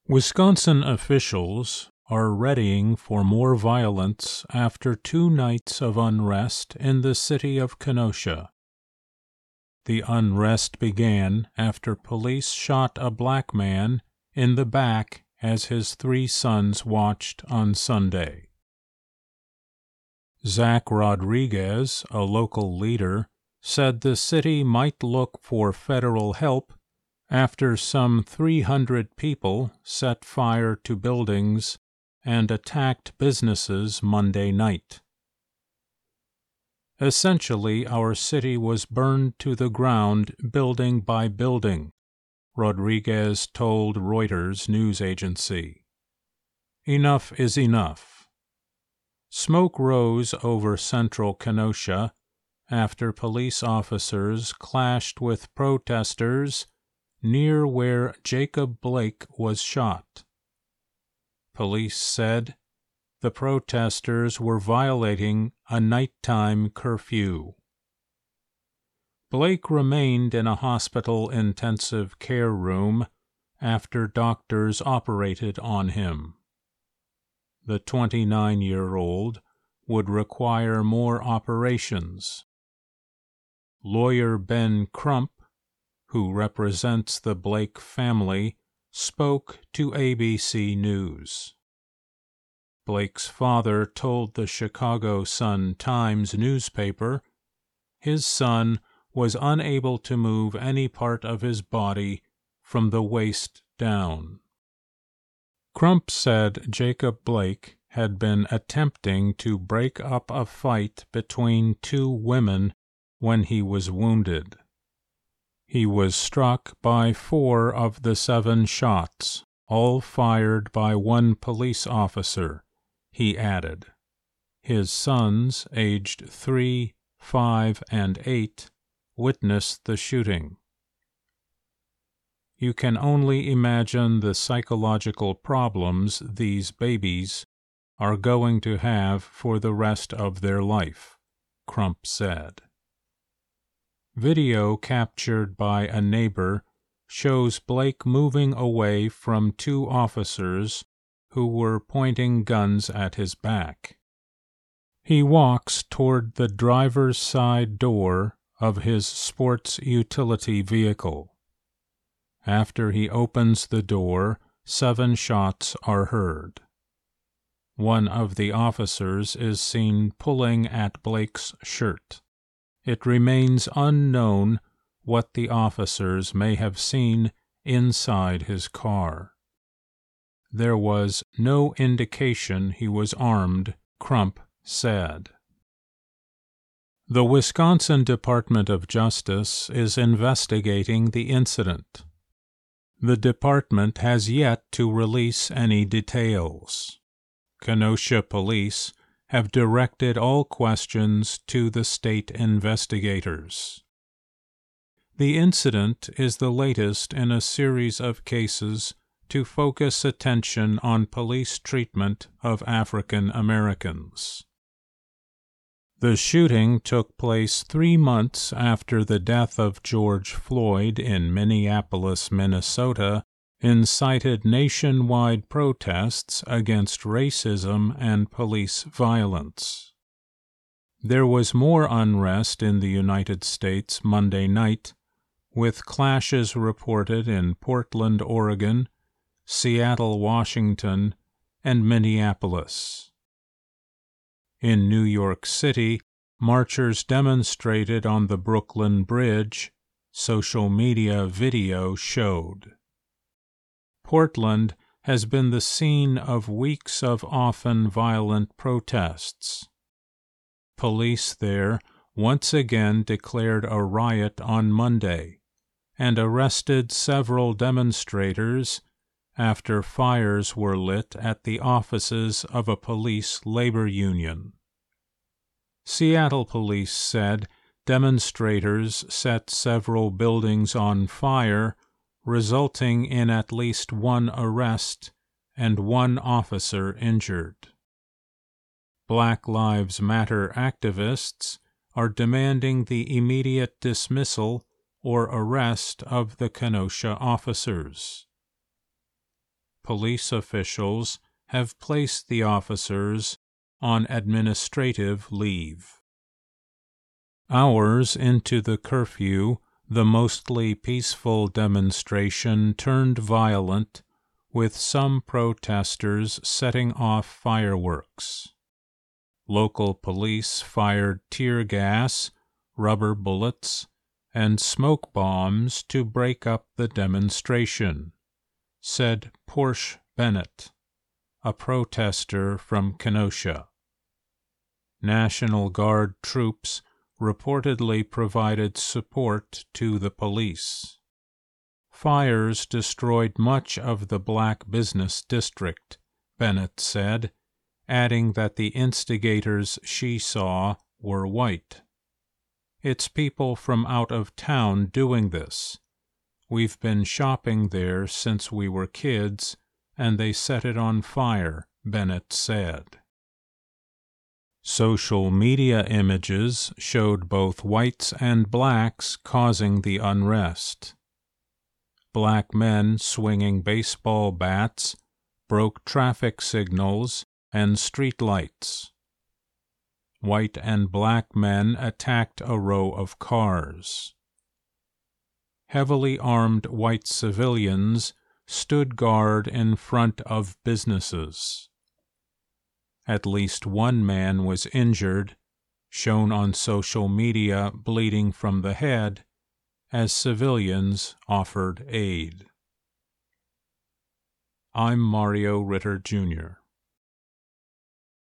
Wisconsin officials are readying for more violence after 2 nights of unrest in the city of Kenosha. The unrest began after police shot a black man in the back as his 3 sons watched on Sunday. Zach Rodriguez, a local leader, said the city might look for federal help after some 300 people set fire to buildings and attacked businesses Monday night. Essentially, our city was burned to the ground building by building, Rodriguez told Reuters news agency. Enough is enough. Smoke rose over central Kenosha after police officers clashed with protesters near where Jacob Blake was shot. Police said the protesters were violating a nighttime curfew. Blake remained in a hospital intensive care room after doctors operated on him. The 29-year-old would require more operations. Lawyer Ben Crump, who represents the Blake family, spoke to ABC News. Blake's father told the Chicago Sun-Times newspaper his son was unable to move any part of his body from the waist down. Crump said Jacob Blake had been attempting to break up a fight between 2 women when he was wounded. He was struck by 4 of the 7 shots, all fired by 1 police officer, he added. His sons, aged 3, 5, and 8, witnessed the shooting. You can only imagine the psychological problems these babies are going to have for the rest of their life, Crump said. Video captured by a neighbor shows Blake moving away from 2 officers who were pointing guns at his back. He walks toward the driver's side door of his sports utility vehicle. After he opens the door, 7 shots are heard. One of the officers is seen pulling at Blake's shirt. It remains unknown what the officers may have seen inside his car. There was no indication he was armed, Crump said. The Wisconsin Department of Justice is investigating the incident. The department has yet to release any details. Kenosha police have directed all questions to the state investigators. The incident is the latest in a series of cases to focus attention on police treatment of African Americans. The shooting took place 3 months after the death of George Floyd in Minneapolis, Minnesota, incited nationwide protests against racism and police violence. There was more unrest in the United States Monday night, with clashes reported in Portland, Oregon, Seattle, Washington, and Minneapolis. In New York City, marchers demonstrated on the Brooklyn Bridge, social media video showed. Portland has been the scene of weeks of often violent protests. Police there once again declared a riot on Monday and arrested several demonstrators after fires were lit at the offices of a police labor union. Seattle police said demonstrators set several buildings on fire, resulting in at least 1 arrest and 1 officer injured. Black Lives Matter activists are demanding the immediate dismissal or arrest of the Kenosha officers. police officials have placed the officers on administrative leave. Hours into the curfew, the mostly peaceful demonstration turned violent, with some protesters setting off fireworks. Local police fired tear gas, rubber bullets, and smoke bombs to break up the demonstration, said Porsche Bennett, a protester from Kenosha. National Guard troops reportedly provided support to the police. Fires destroyed much of the black business district, Bennett said, adding that the instigators she saw were white. It's people from out of town doing this. We've been shopping there since we were kids, and they set it on fire, Bennett said. Social media images showed both whites and blacks causing the unrest. Black men swinging baseball bats broke traffic signals and street lights. White and black men attacked a row of cars. Heavily armed white civilians stood guard in front of businesses. At least one man was injured, shown on social media bleeding from the head, as civilians offered aid. I'm Mario Ritter, Jr.